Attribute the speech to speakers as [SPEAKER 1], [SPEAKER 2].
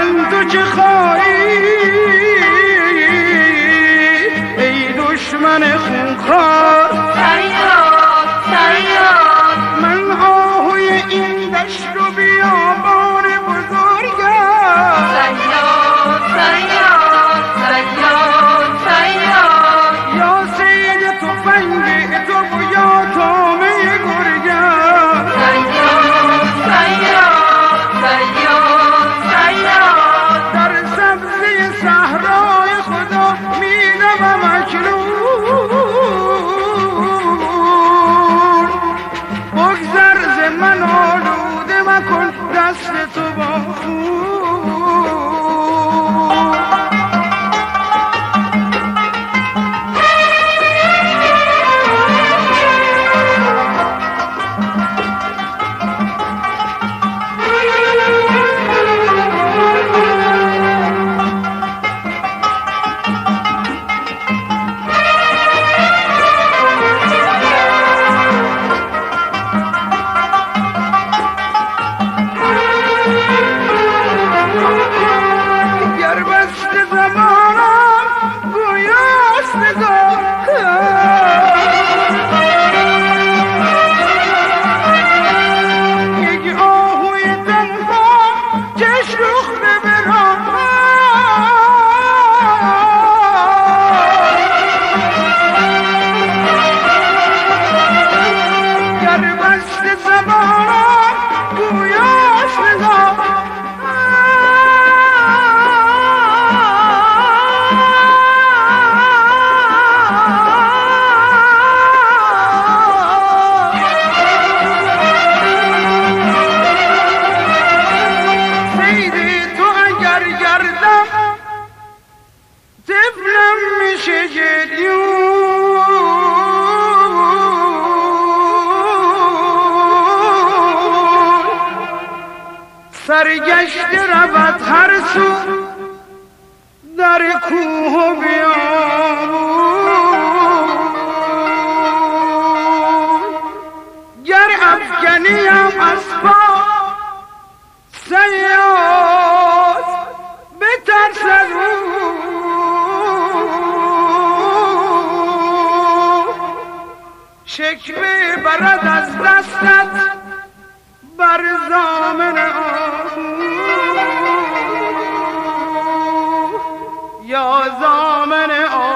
[SPEAKER 1] من تو چه خواهی ای دشمن خونخوار؟
[SPEAKER 2] فریاد فریاد
[SPEAKER 1] من آهوی این دشت و بیابان بزرگم.
[SPEAKER 2] فریاد فریاد فریاد فریاد
[SPEAKER 1] یا صید تفنگ تو و یا طامه گرگم.
[SPEAKER 2] فریاد فریاد فریاد فریاد
[SPEAKER 1] در سبزه صحرای خدا میدوم اکنون. بگذر ز من آلوده مکن دست تو با خون. گر بسته زمانم گویاست نگاه یک آهوی تنها چشم روخته به راه. گر بسته زمانم گویاست نگاه. طفلم میشه جدیون. سرگشته رود هر سو در کوه و بیابون. گر افکنیم از پا صیاد بترسد او. شکوه برد از دستت بر زامن آهو. یا زامن آهو